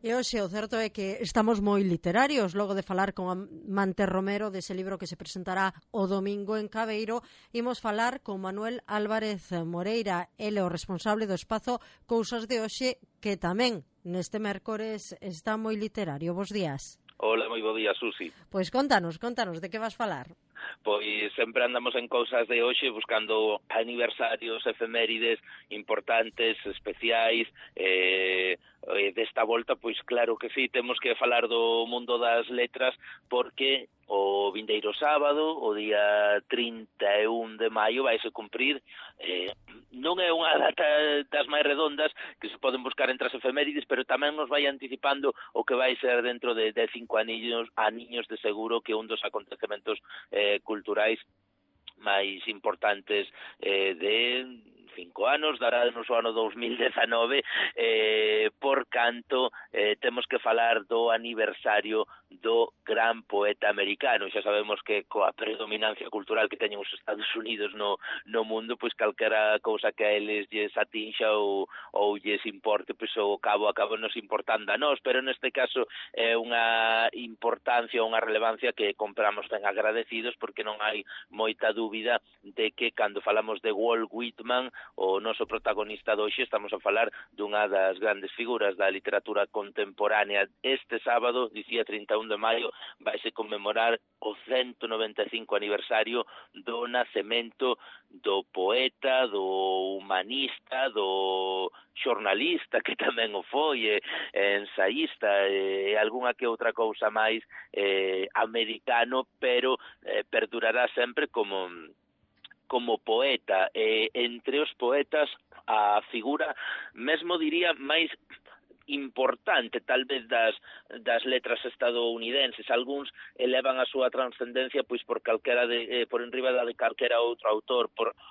E hoxe o certo é que estamos moi literarios, logo de falar con Mante Romero dese libro que se presentará o domingo en Cabeiro. Imos falar con Manuel Álvarez Moreira, ele o responsable do espazo Cousas de Hoxe, que tamén neste mércores está moi literario. Bos días. Hola, moi bo día, Susi. Pois contanos, de que vas falar? Pois sempre andamos en Cousas de Hoxe buscando aniversarios, efemérides importantes, especiais, desta volta, pois claro que sí, temos que falar do mundo das letras, porque o vindeiro sábado, o día 31 de maio, vaise cumprir, non é unha data das máis redondas que se poden buscar entre as efemérides, pero tamén nos vai anticipando o que vai ser dentro de 5 aniños de seguro, que un dos acontecementos culturais máis importantes de 5 anos, dará no ano 2019, por canto temos que falar do aniversario do gran poeta americano. Xa sabemos que coa predominancia cultural que teñen os Estados Unidos no mundo, pois calquera cousa que a eles lles atinxa ou lles importe, pois ao cabo nos importando a nós, pero neste caso é unha importancia, unha relevancia que compramos ben agradecidos, porque non hai moita dúbida de que cando falamos de Walt Whitman, o noso protagonista de hoxe, estamos a falar dunha das grandes figuras da literatura contemporánea. Este sábado, dicía 31 de maio, vaise conmemorar o 195 aniversario do nacemento do poeta, do humanista, do xornalista, que tamén o foi, ensaísta, e algunha que outra cousa máis, americano, pero perdurará sempre como poeta. Entre os poetas, a figura, mesmo diría, máis importante, tal vez das letras estadounidenses. Algúns elevan a súa trascendencia pois por enriba de calquera outro autor,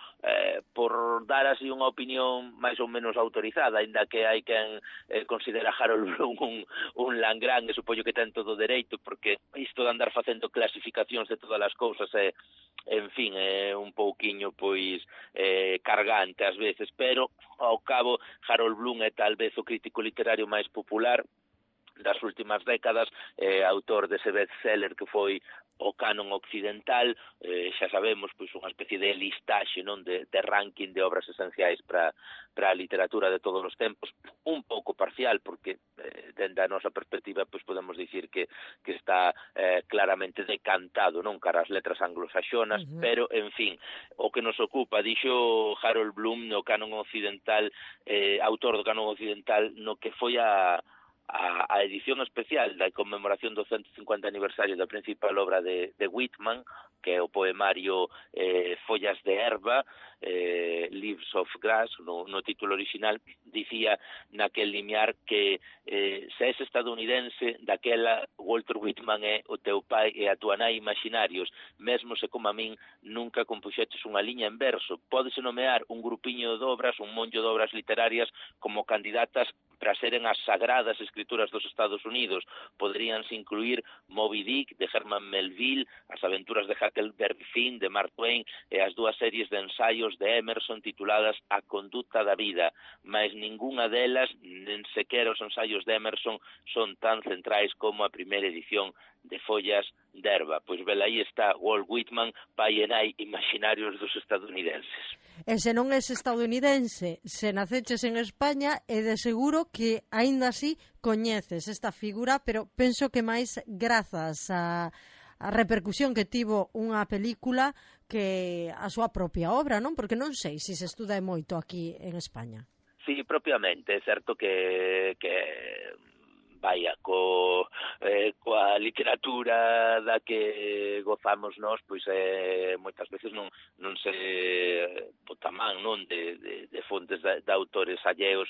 por dar así unha opinión máis ou menos autorizada, aínda que hai quen considera Harold Bloom un langrán, e supoño que ten todo o dereito, porque isto de andar facendo clasificacións de todas as cousas en fin, é un pouquiño pois cargante ás veces, pero ao cabo Harold Bloom é tal vez o crítico literario máis popular das últimas décadas, autor dese bestseller que foi o canon occidental, xa sabemos, pois unha especie de listaxe, non, de ranking de obras esenciais para a literatura de todos os tempos, un pouco parcial, porque dende a nosa perspectiva pois podemos dicir que está claramente decantado, non, cara ás letras anglosaxonas, pero en fin, o que nos ocupa, dixo Harold Bloom no canon occidental, autor do canon occidental, no que foi a edición especial da conmemoración do 150 aniversario da principal obra de Whitman, que é o poemario Follas de Herba, Leaves of Grass, no título original, dicía naquel limiar que se és estadounidense, daquela Walter Whitman é o teu pai e a tua nai imaginarios, mesmo se como a min nunca compuxeches unha liña en verso. Pódese nomear un grupiño de obras, un monllo de obras literarias como candidatas para seren as sagradas escrituras dos Estados Unidos. Poderíanse incluir Moby Dick, de Herman Melville, as aventuras de Huckleberry Finn, de Mark Twain, e as dúas series de ensaios de Emerson tituladas A conduta da vida, mas ningunha delas, nen sequera os ensaios de Emerson, son tan centrais como a primeira edición de Follas de Herba. Pois velaí está Walt Whitman, pai e nai imaginarios dos estadounidenses. E se non és estadounidense, se naceches en España, é de seguro que aínda así coñeces esta figura, pero penso que máis grazas a repercusión que tivo unha película que a súa propia obra, non? Porque non sei se estuda moito aquí en España. Sí, propiamente, é certo que vaya, coa literatura da que gozamos nós, pois moitas veces non se bota man, non, de fontes de autores alleos,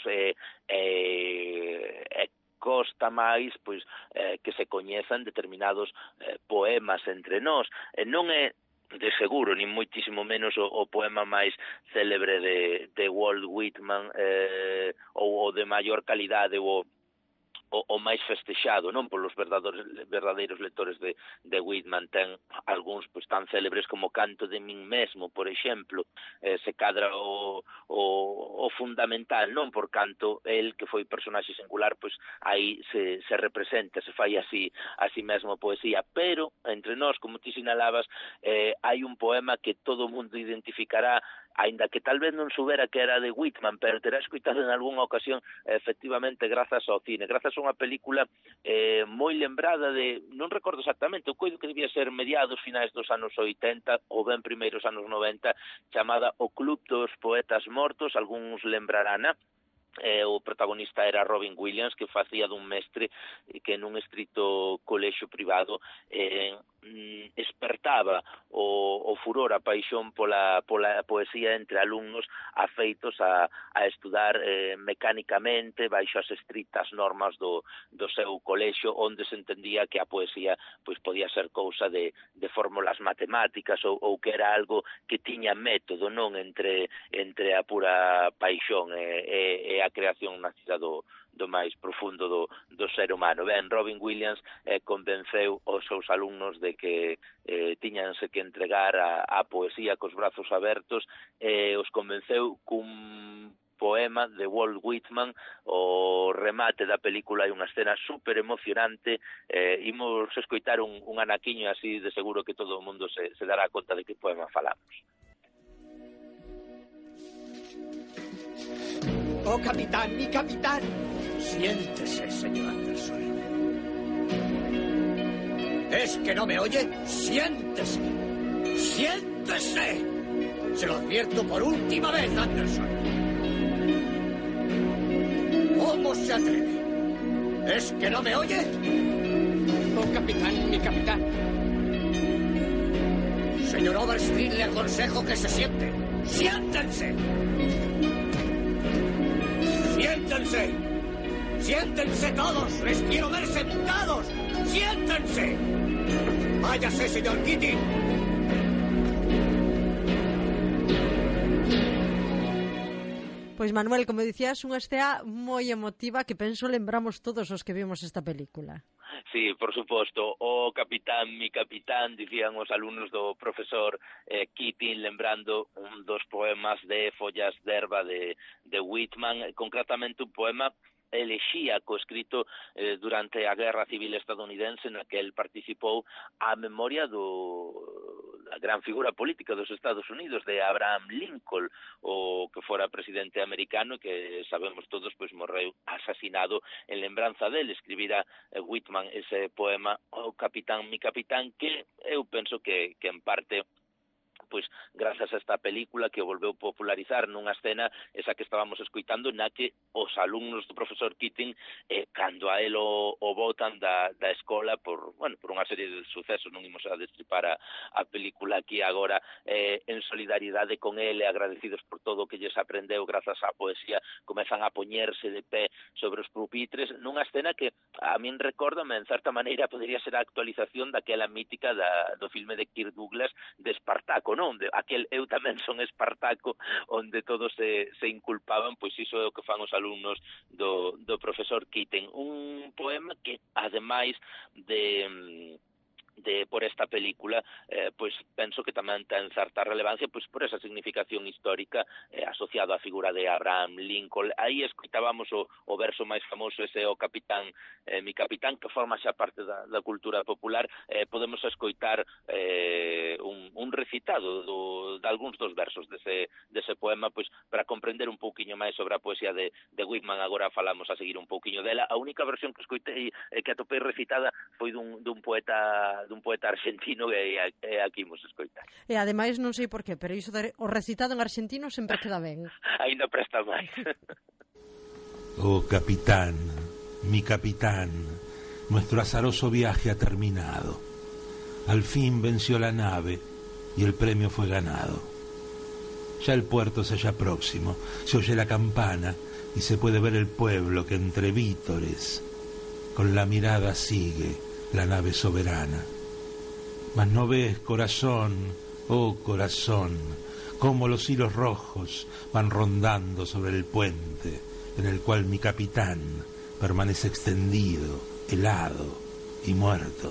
costa máis pois que se coñezan determinados poemas entre nós. Non é de seguro, nin moitísimo menos o poema máis célebre de Walt Whitman, ou o de maior calidade, o o máis festexado, non, polos verdadeiros lectores de Whitman. Ten algúns pois tan célebres como Canto de min mesmo, por exemplo, se cadra o fundamental, non, por canto el, que foi personaxe singular, pois aí se representa, se fai así mesmo poesía. Pero entre nós, como ti sinalabas, hai un poema que todo o mundo identificará, aínda que tal vez non soubera que era de Whitman, pero terá escoitado en algunha ocasión, efectivamente, grazas ao cine, grazas a unha película moi lembrada de, non recordo exactamente, eu coido que debía ser mediados, finais dos anos 80 ou ben primeiros anos 90, chamada O Club dos Poetas Mortos, algúns lembrarana. O protagonista era Robin Williams, que facía dun mestre que nun estrito colexio privado espertaba o furor, a paixón pola poesía entre alumnos afeitos a estudar mecánicamente baixo as estritas normas do seu colexio, onde se entendía que a poesía pois podía ser cousa de fórmulas matemáticas ou que era algo que tiña método, non, entre a pura paixón e a creación nacida do máis profundo do ser humano. Ben, Robin Williams convenceu os seus alumnos de que tiñanse que entregar a poesía cos brazos abertos, os convenceu cun poema de Walt Whitman. O remate da película hai unha escena super emocionante. Imos escoitar un anaquiño así, de seguro que todo o mundo se dará conta de que poema falamos. ¡Oh, capitán, mi capitán! Siéntese, señor Anderson. ¿Es que no me oye? ¡Siéntese! ¡Siéntese! Se lo advierto por última vez, Anderson. ¿Cómo se atreve? ¿Es que no me oye? ¡Oh, capitán, mi capitán! Señor Overstreet, le aconsejo que se siente. ¡Siéntense! ¡Siéntense! ¡Siéntense todos! ¡Les quiero ver sentados! ¡Siéntense! ¡Váyase, señor Keating! Pois Manuel, como dicías, unha estea moi emotiva que penso lembramos todos os que vimos esta película. Sí, por suposto, o capitán, mi capitán, dicían os alumnos do profesor Keating, lembrando un dos poemas de Follas de Herba de Whitman, concretamente un poema elexíaco escrito durante a Guerra Civil estadounidense, na que el participou a memoria da gran figura política dos Estados Unidos, de Abraham Lincoln, o que fora presidente americano, que sabemos todos, pois morreu asasinado en lembranza dele. Escribira Whitman ese poema, O capitán, mi capitán, que eu penso que en parte pois grazas a esta película que o volveu popularizar nunha escena esa que estábamos escoitando, na que os alumnos do profesor Keating, cando a él o botan da escola por unha serie de sucesos, non imos a destripar a película aquí agora, en solidariedade con ele, agradecidos por todo o que lles aprendeu grazas á poesía, comezan a poñerse de pé sobre os pupitres, nunha escena que a min recórdame, en certa maneira, podería ser a actualización daquela mítica do filme de Kirk Douglas de Espartaco, non? Aquel Eu tamén son Espartaco, onde todos se inculpaban, pois iso é o que fan os alumnos do profesor Keating. Un poema que, ademais de por esta película, pois penso que tamén ten certa relevancia pois por esa significación histórica asociada á figura de Abraham Lincoln. Aí escoitábamos o verso máis famoso, ese O capitán, mi capitán, que forma xa parte da cultura popular. Podemos escoitar un recitado de algúns dos versos dese poema, pois para comprender un pouquiño máis sobre a poesía de Whitman. Agora falamos a seguir un pouquiño dela. A única versión que escoitei que atopei recitada foi dun poeta argentino, que aquí imos escoitar. E ademais non sei por qué, pero iso o recitado en argentino sempre queda ben. Ainda presta máis. Oh capitán, mi capitán, nuestro azaroso viaje ha terminado. Al fin venció la nave y el premio fue ganado. Ya el puerto se halla próximo, se oye la campana y se puede ver el pueblo que entre vítores con la mirada sigue la nave soberana. Mas no ves, corazón, oh corazón, cómo los hilos rojos van rondando sobre el puente en el cual mi capitán permanece extendido, helado y muerto.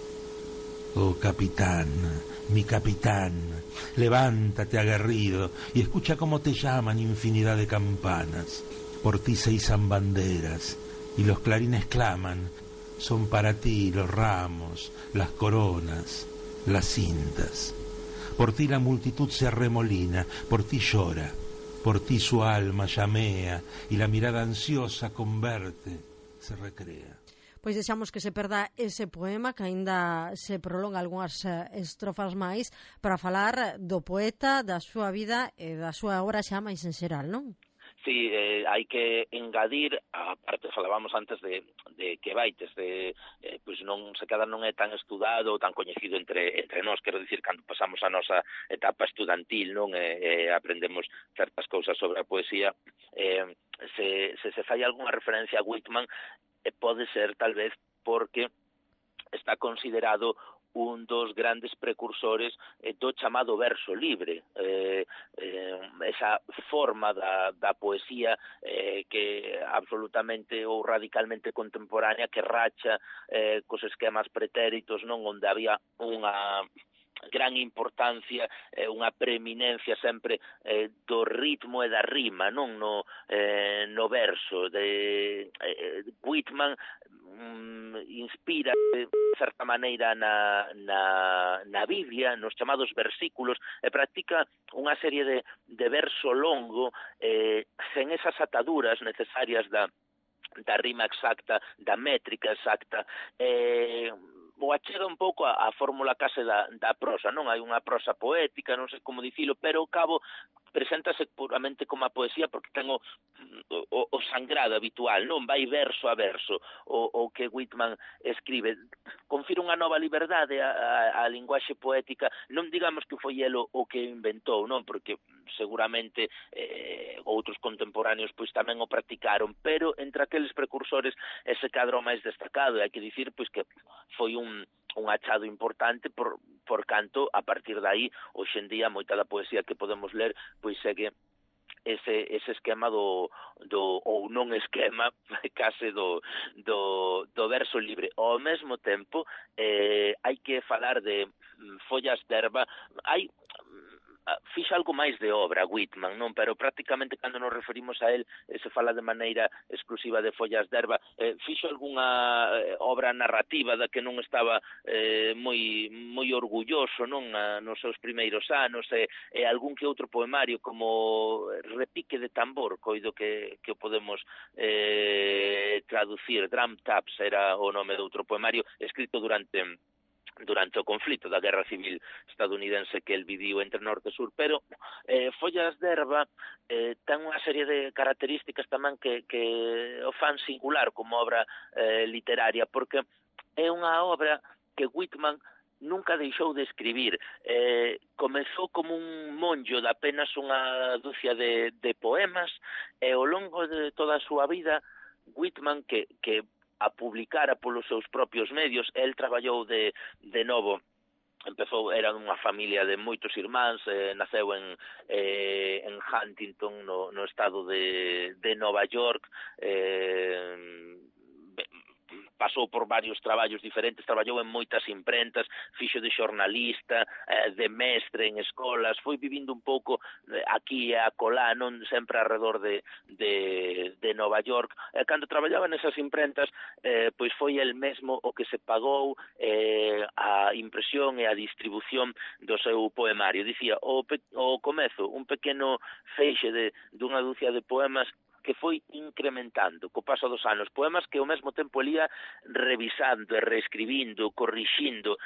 Oh capitán, mi capitán, levántate aguerrido y escucha cómo te llaman infinidad de campanas. Por ti se izan banderas y los clarines claman. Son para ti los ramos, las coronas, las cintas. Por ti la multitud se arremolina, por ti llora, por ti su alma llamea y la mirada ansiosa converte, se recrea. Pois deixamos que se perda ese poema, que aínda se prolonga algunhas estrofas máis, para falar do poeta, da súa vida e da súa obra xa máis en xeral, non? Sí, hai que engadir, a parte falábamos antes de que Baites, pois non se queda non é tan estudado ou tan coñecido entre nós, quero dicir, cando pasamos a nosa etapa estudantil, non aprendemos certas cousas sobre a poesía, se fai algunha referencia a Whitman, pode ser tal vez porque está considerado un dos grandes precursores do chamado verso libre, esa forma da poesía que absolutamente ou radicalmente contemporánea, que racha cos esquemas pretéritos, non, onde había unha gran importancia, unha preeminencia sempre do ritmo e da rima, non no verso. Whitman inspira de certa maneira na Biblia, nos chamados versículos, e practica unha serie de verso longo sen esas ataduras necesarias da rima exacta, da métrica exacta, o achega un pouco a fórmula case da prosa, non? Hai unha prosa poética, non sei como dicilo, pero ao cabo preséntase puramente como a poesía porque ten o sangrado habitual, non? Vai verso a verso o que Whitman escribe. Confira unha nova liberdade a linguaxe poética, non digamos que foi el o que inventou, non? Porque seguramente outros contemporáneos pois tamén o practicaron, pero entre aqueles precursores ese cadro máis destacado, hai que dicir pois que foi un achado importante por canto, a partir de aí, hoxe en día, moita da poesía que podemos ler, pois segue ese esquema do ou non esquema, case do verso libre. Ao mesmo tempo, hai que falar de follas de erva, fixa algo máis de obra Whitman, non? Pero prácticamente cando nos referimos a él se fala de maneira exclusiva de follas de erva. Fixo algunha obra narrativa da que non estaba moi orgulloso, non? Nos seus primeiros anos, e algún que outro poemario como Repique de tambor, coido que o podemos traducir. Drum Taps era o nome de outro poemario escrito durante o conflito da Guerra Civil estadounidense que el viviu entre norte e sur, pero Follas de erva ten unha serie de características tamén que o fan singular como obra literaria, porque é unha obra que Whitman nunca deixou de escribir. Comezou como un monjo de apenas unha dúcia de poemas, e ao longo de toda a súa vida Whitman, que a publicara polos seus propios medios, el traballou de novo, empezou, era unha familia de moitos irmáns, naceu en Huntington, no estado de Nova York, pasou por varios traballos diferentes, traballou en moitas imprentas, fixo de xornalista, de mestre en escolas, foi vivindo un pouco aquí e acolá, non sempre alrededor de Nova York. Cando traballaba nesas imprentas, pois foi el mesmo o que se pagou a impresión e a distribución do seu poemario. Dicía, o comezo, un pequeno feixe dunha dúcia de poemas que foi incrementando co paso dos anos, poemas que ao mesmo tempo elía revisando e reescribindo, corrixindo,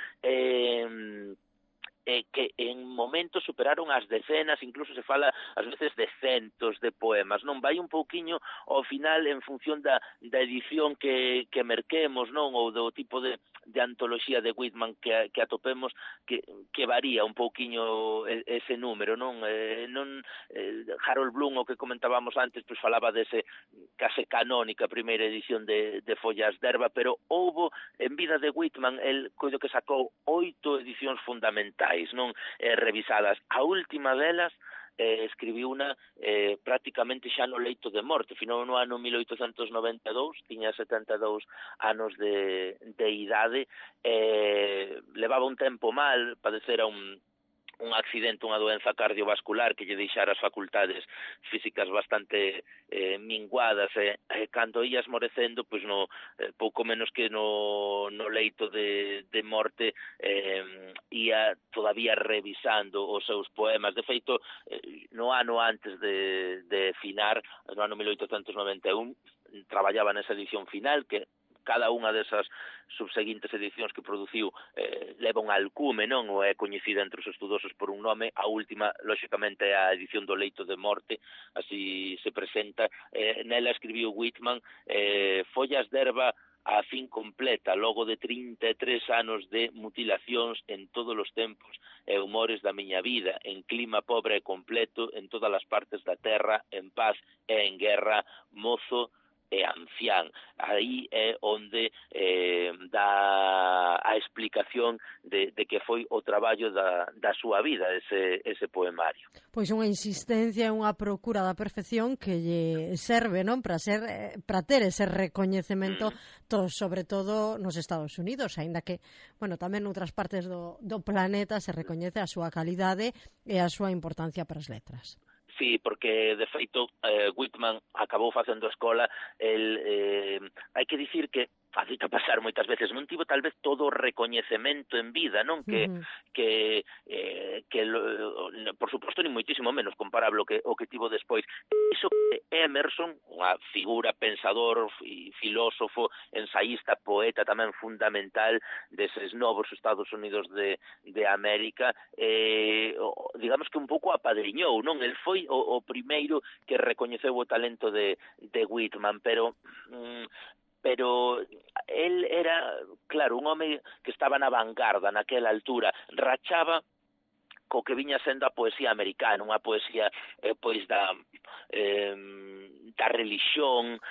que en momentos superaron as decenas, incluso se fala ás veces de centos de poemas, non? Vai un pouquiño ao final en función da edición que merquemos, non? Ou do tipo de antoloxía de Whitman que atopemos, que varía un pouquiño ese número, non? Harold Bloom, o que comentábamos antes, pois falaba dese case canónica primeira edición de Follas de erva, pero houbo en vida de Whitman, el coido que sacou 8 edicións fundamentais, non revisadas. A última delas escribiu una prácticamente xa no leito de morte, final no ano 1892, tiña 72 anos de idade, levaba un tempo mal, padecera un accidente, unha doenza cardiovascular que lle deixara as facultades físicas bastante minguadas, cando ia esmorecendo, pois pouco menos que no leito de morte ia todavía revisando os seus poemas. De feito, no ano antes de finar, no ano 1891, traballaba nesa edición final, que cada unha desas subseguintes edicións que produciu leva un alcume, non? Ou é coñecida entre os estudosos por un nome. A última, lóxicamente, é a edición do leito de morte, así se presenta. Nela escribiu Whitman follas d'erva a fin completa, logo de 33 anos de mutilacións en todos os tempos e humores da miña vida, en clima pobre e completo, en todas as partes da terra, en paz e en guerra, mozo e ancián. Aí é onde dá a explicación de que foi o traballo da súa vida, ese poemario. Pois unha insistencia e unha procura da perfección que lle serve, non, para ter ese recoñecemento, sobre todo nos Estados Unidos, aínda que, bueno, tamén noutras partes do planeta se recoñece a súa calidade e a súa importancia para as letras. Sí, porque de feito Whitman acabou facendo escola, hai que dicir que facita pasar moitas veces, non tivo tal vez todo o recoñecemento en vida, non? Que por suposto, ni moitísimo menos comparable o que tivo despois. Iso que Emerson, unha figura pensador, filósofo, ensaísta, poeta tamén fundamental deses novos Estados Unidos de América, digamos que un pouco apadriñou, non? El foi o primeiro que recoñeceu o talento de Whitman, pero él era, claro, un home que estaba na vanguarda naquela altura, rachaba co que viña sendo a poesía americana, unha poesía pois da religión,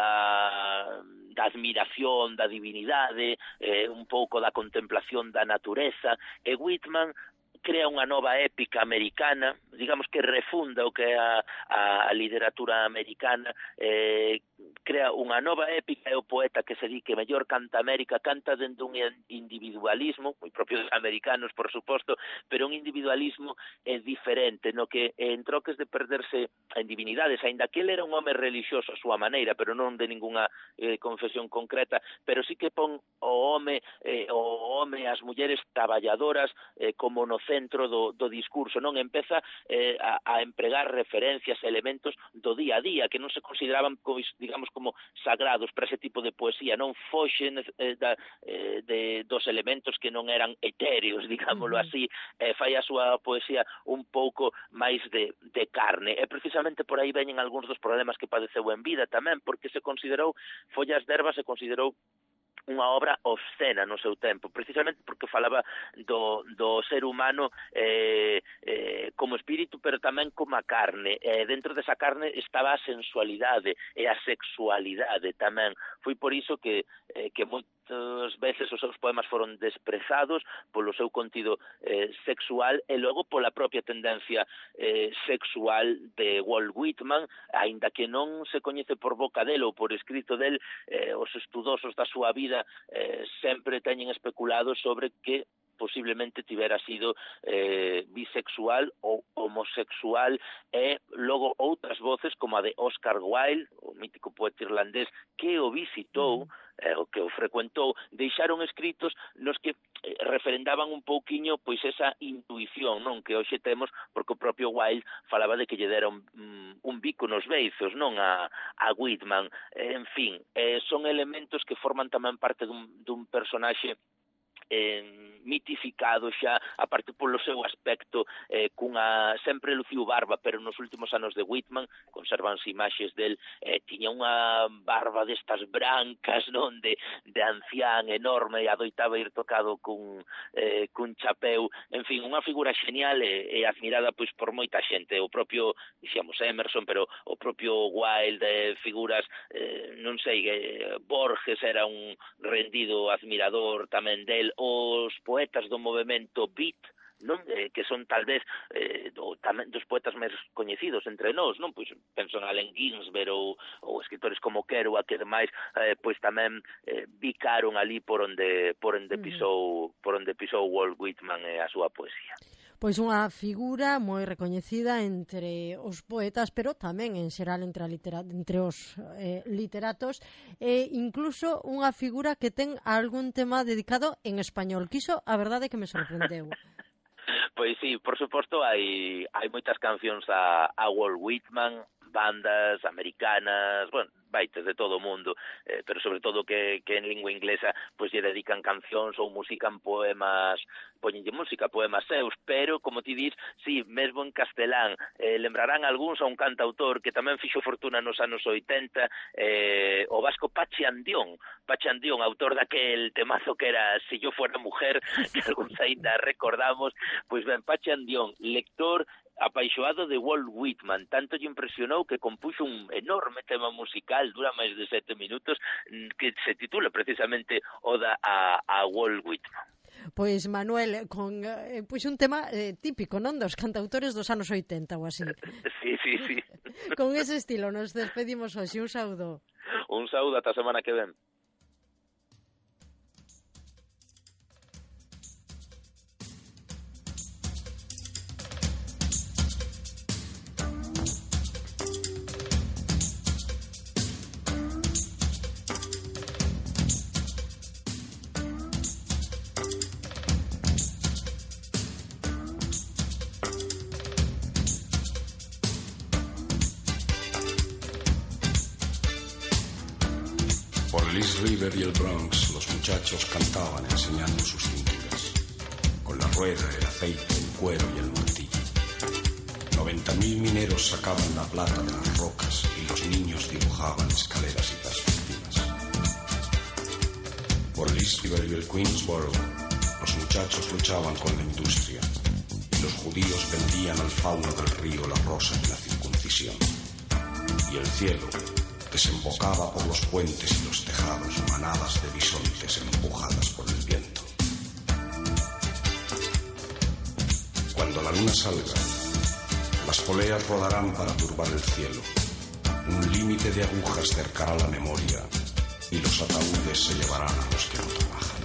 da admiración, da divinidade, un pouco da contemplación da natureza, e Whitman crea unha nova épica americana, digamos que refunda o que é a literatura americana, crea unha nova épica, é o poeta que se di que mellor canta América, canta dentro un individualismo, moi propio dos americanos, por suposto, pero un individualismo diferente, no que en troques de perderse en divinidades, aínda que ele era un home religioso a súa maneira, pero non de ninguna confesión concreta, pero sí que pon o home e as mulleres traballadoras como no centro do discurso, non empeza a empregar referencias, elementos do día a día, que non se consideraban, digamos, como sagrados para ese tipo de poesía, non foxen dos elementos que non eran etéreos, digámoslo así, fai a súa poesía un pouco máis de carne, e precisamente por aí veñen algúns dos problemas que padeceu en vida tamén, porque se considerou, Follas d'erva se considerou unha obra obscena no seu tempo, precisamente porque falaba do ser humano como espírito, pero tamén como a carne. Dentro desa carne estaba a sensualidade e a sexualidade tamén. Foi por iso que moitas veces os seus poemas foron desprezados polo seu contido sexual e logo pola propia tendencia sexual de Walt Whitman, aínda que non se coñece por boca del ou por escrito del, os estudosos da súa vida sempre teñen especulado sobre que posiblemente tivera sido bisexual ou homosexual, e logo outras voces como a de Oscar Wilde, o mítico poeta irlandés que o visitou, o que o frecuentou, deixaron escritos nos que referendaban un pouquiño pois esa intuición, non, que hoxe temos, porque o propio Wilde falaba de que lle dera un bico nos beizos, non, a Whitman. En fin, son elementos que forman tamén parte dun personaxe mitificado xa, aparte polo seu aspecto, sempre luciu barba, pero nos últimos anos de Whitman conservanse imaxes del, tiña unha barba destas brancas, non, de ancián enorme, e adoitaba ir tocado cun chapeu, en fin, unha figura genial e admirada pois por moita xente, o propio, dixemos, Emerson, pero o propio Wilde, figuras, non sei, Borges era un rendido admirador tamén del, os poetas do movemento beat, non, que son tal vez tamén dos poetas máis coñecidos entre nós, non? Pois penso en Allen Ginsberg ou escritores como Kerouac, que demais pois tamén bicaron ali por onde pisou Walt Whitman e a súa poesía. Pois unha figura moi recoñecida entre os poetas, pero tamén en xeral entre os literatos, e incluso unha figura que ten algún tema dedicado en español, que iso a verdade que me sorprendeu. Pois sí, por suposto, hai moitas cancións a Walt Whitman, bandas americanas, bueno, baites de todo o mundo, pero sobre todo que en lingua inglesa pois lle dedican cancións ou musican poemas, poñenlle música, poemas seus, pero, como ti dis, sí, mesmo en castelán, lembrarán algúns a un cantautor que tamén fixo fortuna nos anos 80, o vasco Pachi Andión, autor daquel temazo que era Si yo fuera mujer, que algúns ainda recordamos, pois ben, Pachi Andión, lector apaixoado de Walt Whitman, tanto lle impresionou que compuxo un enorme tema musical, dura máis de 7 minutos, que se titula precisamente Oda a Walt Whitman. Pois Manuel, con pois un tema típico, non, dos cantautores dos anos 80 ou así. Sí. Con ese estilo nos despedimos hoxe, un saúdo. Un saúdo ata a semana que ven. East River y el Bronx, los muchachos cantaban enseñando sus cinturas, con la rueda, el aceite, el cuero y el martillo. 90.000 mineros sacaban la plata de las rocas y los niños dibujaban escaleras y perspectivas. Por el East River y el Queensboro, los muchachos luchaban con la industria y los judíos vendían al fauno del río la rosa de la circuncisión. Y el cielo desembocaba por los puentes y los tejados, manadas de bisontes empujadas por el viento. Cuando la luna salga, las poleas rodarán para turbar el cielo. Un límite de agujas cercará la memoria y los ataúdes se llevarán a los que no trabajan.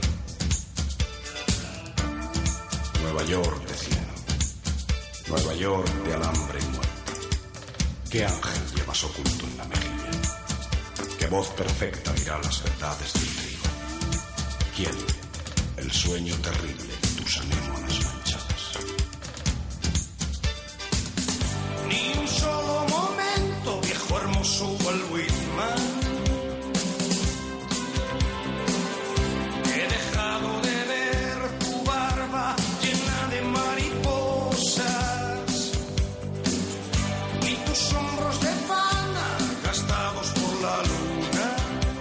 Nueva York, decían. Nueva York de alambre y muerte. ¿Qué ángel llevas oculto en la mejilla? ¿Qué voz perfecta dirá las verdades del trigo? ¿Quién? El sueño terrible de tus anémonas manchadas. Ni un solo momento, viejo hermoso Walt Whitman. He dejado de ver tu barba llena de mariposas, ni tus hombros de pana gastados por la luna,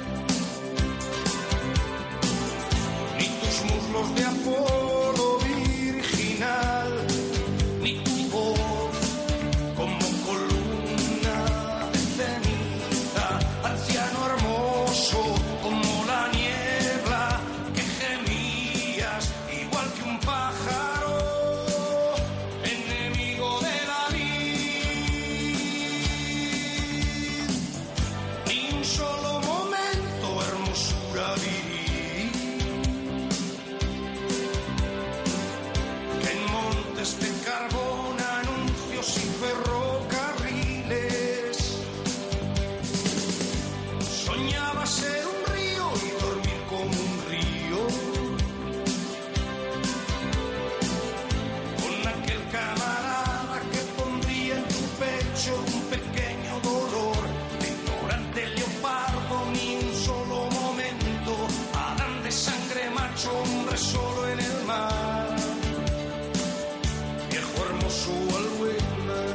ni tus muslos de Apolo virginal, ni tu voz como columna de ceniza, anciano hermoso como la niebla que gemías, igual que un pájaro enemigo de la vid. Ni un solo momento, hermosura viril, que en montes de carbón, anuncios y ferrocarriles soñaba ser un río y dormir como un río, con aquel camarada que pondría en tu pecho un pequeño dolor, de ignorante leopardo. Ni un solo momento, Adán de sangre macho, hombre solo en el mar, viejo hermoso Walt Whitman.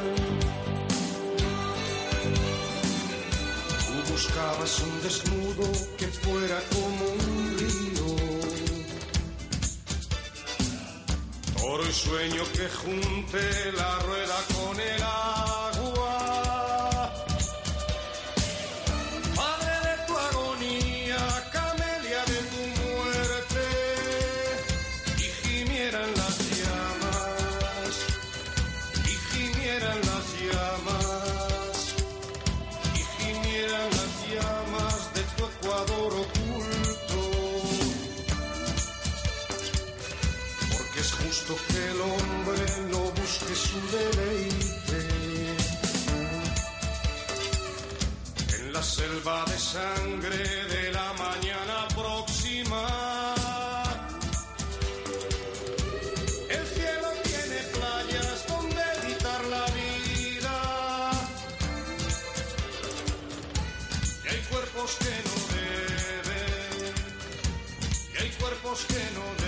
Tú buscabas un desnudo que fuera como un río, toro y sueño que junte la rueda con el agua, padre de tu agonía, camelia de tu muerte, y gimiera en las llamas, y gimiera gimieran las llamas, y gimieran las llamas de tu Ecuador oculto, porque es justo que el hombre no busque su deleite en la selva de sangre de la mañana próxima. El cielo tiene playas donde evitar la vida, y hay cuerpos que no deben, y hay cuerpos que no deben.